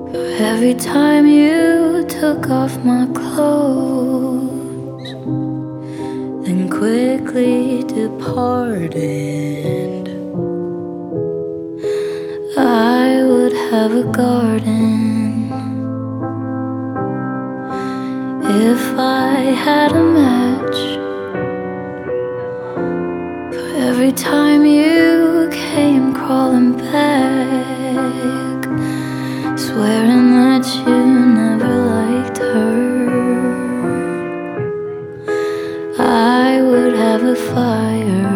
Every time you took off my clothes, then quickly departed, I would have a garden if I had a match. For every time you came crawling back, swearing that you never liked her, I would have a fire.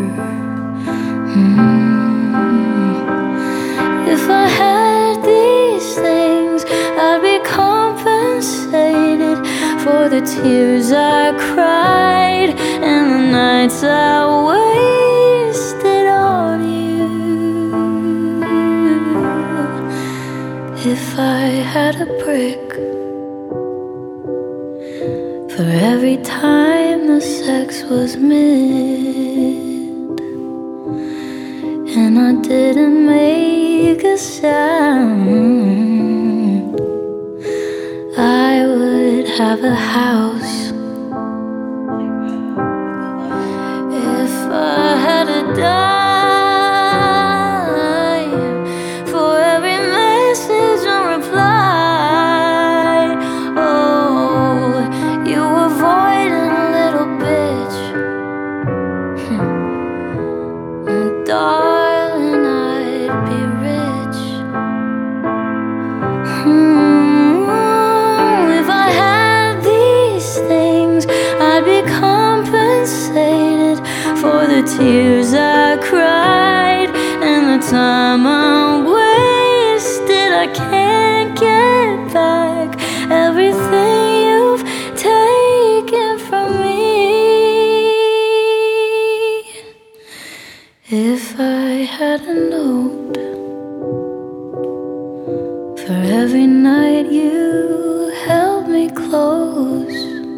If I had these things, I'd be compensated for the tears I cried and the nights I wasted on you. If I had a brick for every time the sex was mid and I didn't make a sound, I would have a house. If I had a dime for every message unreplied, oh, you avoiding little bitch. Darling, I'd be rich. If I had these things, I'd be compensated for the tears I cried and the time I wasted. I can't get back everything you've taken from me. If I had a note for every night you held me close,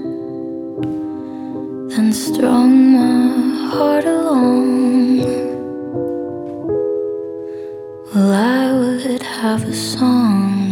then strung my heart along, well, I would have a song.